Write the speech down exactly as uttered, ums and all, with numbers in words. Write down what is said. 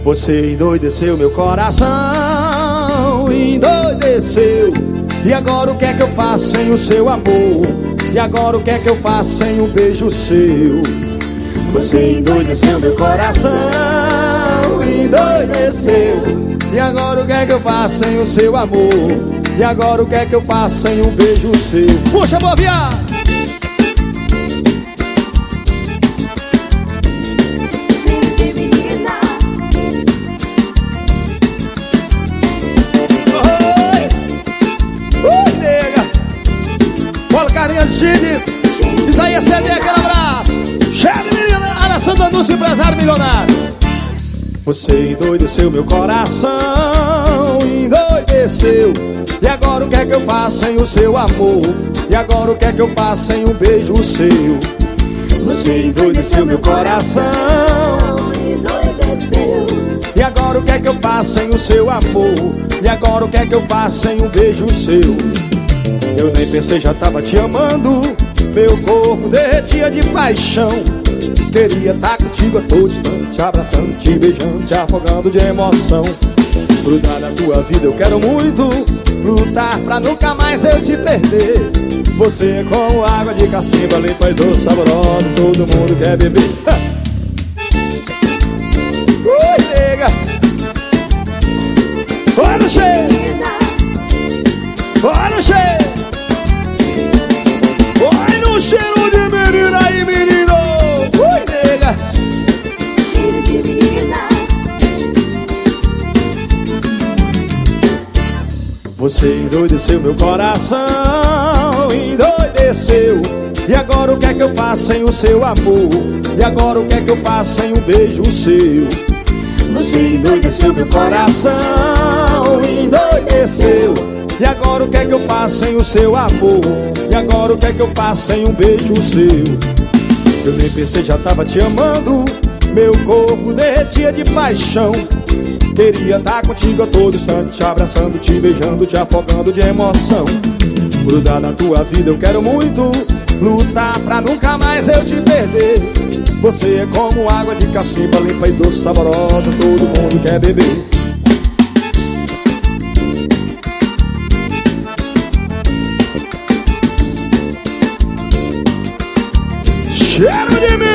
Você endoideceu meu coração, endoideceu. E agora o que é que eu faço sem o seu amor? E agora o que é que eu faço sem um beijo seu? Você endoideceu meu coração, endoideceu. E agora o que é que eu faço sem o seu amor? E agora o que é que eu faço sem um beijo seu? Puxa, boa viagem! Chile, Isaías C D, aquele abraço. Chefe, menina, Alessandro Anúncio, empresário milionário. Você endoideceu meu coração, endoideceu. E agora o que é que eu faço sem o seu amor? E agora o que é que eu faço sem um beijo seu? Você endoideceu meu coração, endoideceu. E agora o que é que eu faço sem o seu amor? E agora o que é que eu faço sem um beijo seu? Eu nem pensei, já tava te amando. Meu corpo derretia de paixão. Queria estar contigo a todo instante, te abraçando, te beijando, te afogando de emoção. Grudar na tua vida eu quero muito, lutar pra nunca mais eu te perder. Você é como água de cacimba, limpa e doce, saborosa, todo mundo quer beber. Ui, nega! Olha no cheiro! Olha no cheiro! Cheiro de menina aí, menino! Ui, nega! Cheiro de menina. Você endoideceu meu coração, endoideceu. E agora o que é que eu faço sem o seu amor? E agora o que é que eu faço sem um beijo seu? Você endoideceu meu coração, endoideceu. E agora o que é que eu faço sem o seu amor? E agora o que é que eu faço sem um beijo seu? Eu nem pensei, já tava te amando. Meu corpo derretia de paixão. Queria estar contigo a todo instante, te abraçando, te beijando, te afogando de emoção. Grudar na tua vida eu quero muito, lutar pra nunca mais eu te perder. Você é como água de cacimba, limpa e doce, saborosa, todo mundo quer beber. Cheiro de